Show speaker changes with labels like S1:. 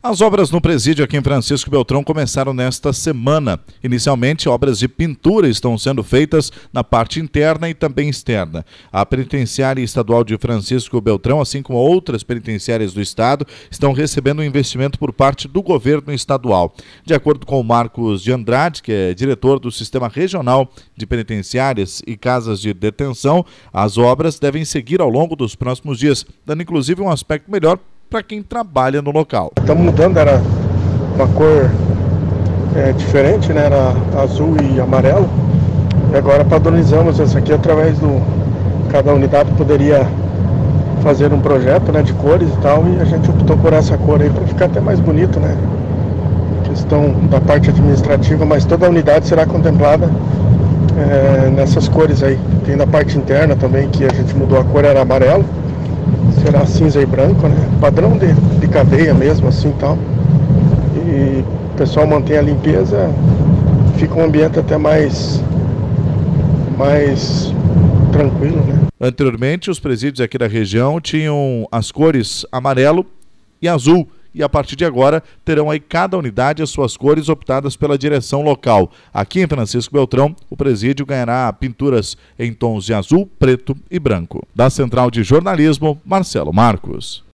S1: As obras no presídio aqui em Francisco Beltrão começaram nesta semana. Inicialmente, obras de pintura estão sendo feitas na parte interna e também externa. A penitenciária estadual de Francisco Beltrão, assim como outras penitenciárias do estado, estão recebendo um investimento por parte do governo estadual. De acordo com o Marcos de Andrade, que é diretor do Sistema Regional de Penitenciárias e Casas de Detenção, as obras devem seguir ao longo dos próximos dias, dando inclusive um aspecto melhor para quem trabalha no local.
S2: Estamos mudando, era uma cor diferente, né? Era azul e amarelo, e agora padronizamos essa aqui através do... Cada unidade poderia fazer um projeto, né, de cores e tal, e a gente optou por essa cor aí para ficar até mais bonito, né? Questão da parte administrativa, mas toda a unidade será contemplada nessas cores aí. Tem da parte interna também, que a gente mudou a cor, era amarelo. Será cinza e branco, né? Padrão de cadeia mesmo, assim, tal. E o pessoal mantém a limpeza, fica um ambiente até mais tranquilo, né?
S1: Anteriormente, os presídios aqui da região tinham as cores amarelo e azul. E a partir de agora, terão aí cada unidade as suas cores optadas pela direção local. Aqui em Francisco Beltrão, o presídio ganhará pinturas em tons de azul, preto e branco. Da Central de Jornalismo, Marcelo Marcos.